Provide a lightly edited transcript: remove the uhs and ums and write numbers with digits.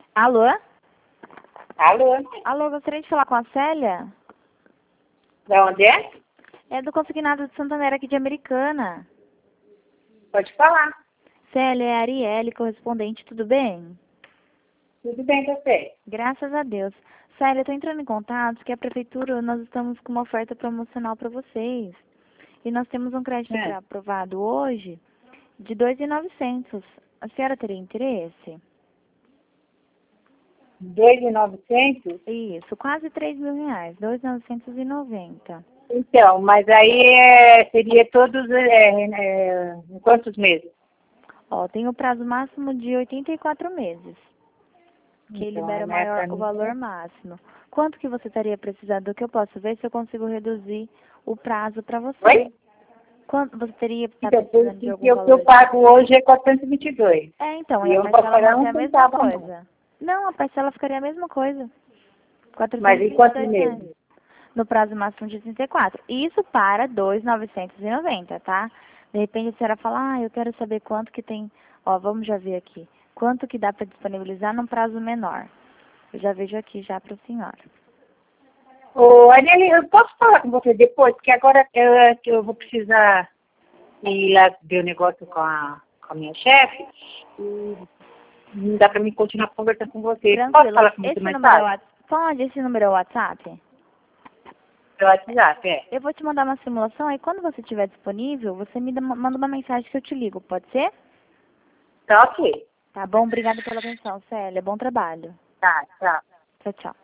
Alô? Alô? Alô, gostaria de falar com a Célia? Da onde é? É do Consignado de Santander aqui de Americana. Pode falar. Célia, é a Arielle, correspondente, tudo bem? Tudo bem com você? Graças a Deus. Célia, eu tô entrando em contato porque a prefeitura, nós estamos com uma oferta promocional para vocês. E nós temos um crédito que é aprovado hoje de 2.900. A senhora teria interesse? 2.900? Isso, quase 3.000 reais, 2.990. Então, mas aí seria todos em quantos meses? Ó, tem o prazo máximo de 84 meses, que Então, libera o valor máximo. Quanto que você estaria precisando? Que eu posso ver se eu consigo reduzir o prazo para você. Oi? Quanto você teria Então, precisando de algum o que valor? eu pago hoje é 422. É, então, E e a eu não posso parcela pagar vai ser um a mesma centavo a mais. coisa. Não, a parcela ficaria a mesma coisa. Mas em quantos 422 reais. meses? No prazo máximo de 34. Isso para 2.990, tá? De repente a senhora fala, eu quero saber quanto que tem. Ó, vamos já ver aqui. Quanto que dá para disponibilizar num prazo menor? Eu já vejo aqui já para a senhora. Ô, Ariane, eu posso falar com você depois? Porque agora eu vou precisar ir lá ver o negócio com a minha chefe. E não dá para mim continuar conversando com você. Posso Tranquilo. falar com você Esse mais número é o tarde? WhatsApp? Pode, esse número é o WhatsApp? Pelo WhatsApp, é. Eu vou te mandar uma simulação, aí quando você estiver disponível, você manda uma mensagem que eu te ligo, pode ser? Tá ok. Tá bom, obrigada pela atenção, Célia. Bom trabalho. Tá, tchau. Tchau, tchau.